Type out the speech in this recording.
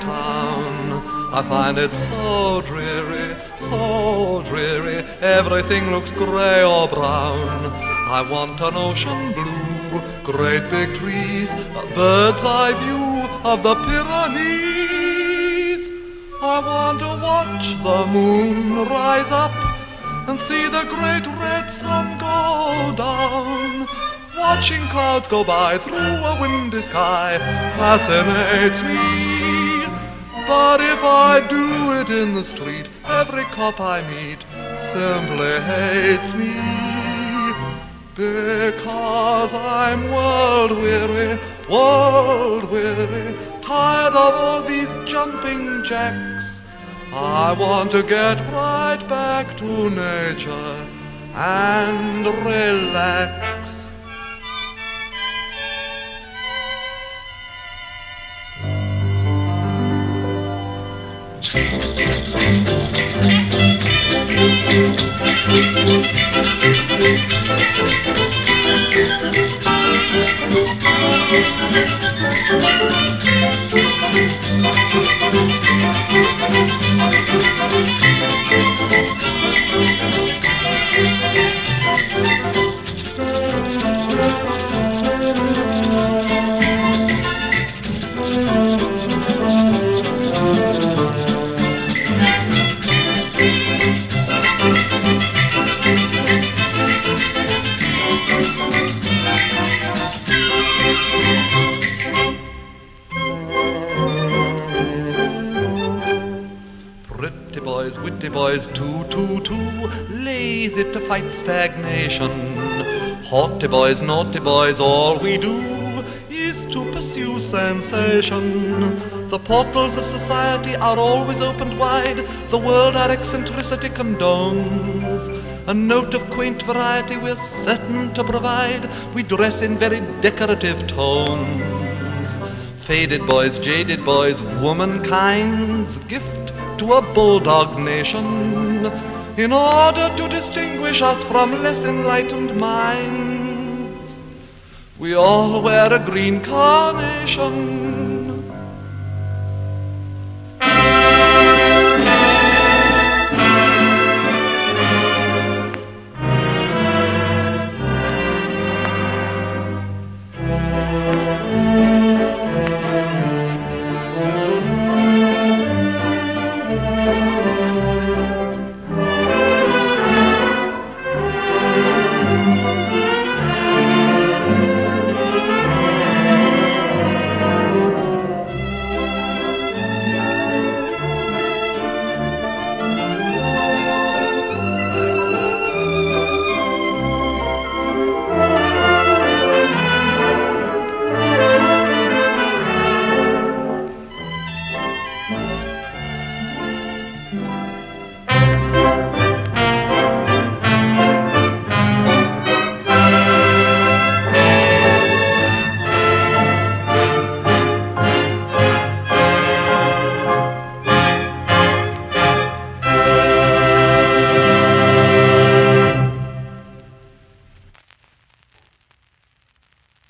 town. I find it so dreary, everything looks grey or brown. I want an ocean blue, great big trees, a bird's eye view of the Pyrenees. I want to watch the moon rise up and see the great red sun go down. Watching clouds go by through a windy sky fascinates me. But if I do it in the street, every cop I meet simply hates me. Because I'm world weary, tired of all these jumping jacks. I want to get right back to nature and relax. Pretty boys, witty boys, too, lazy to fight stagnation. Haughty boys, naughty boys, all we do is to pursue sensation. The portals of society are always opened wide, the world our eccentricity condones. A note of quaint variety we're certain to provide, we dress in very decorative tones. Faded boys, jaded boys, womankind's gift to a bulldog nation, in order to distinguish us from less enlightened minds. We all wear a green carnation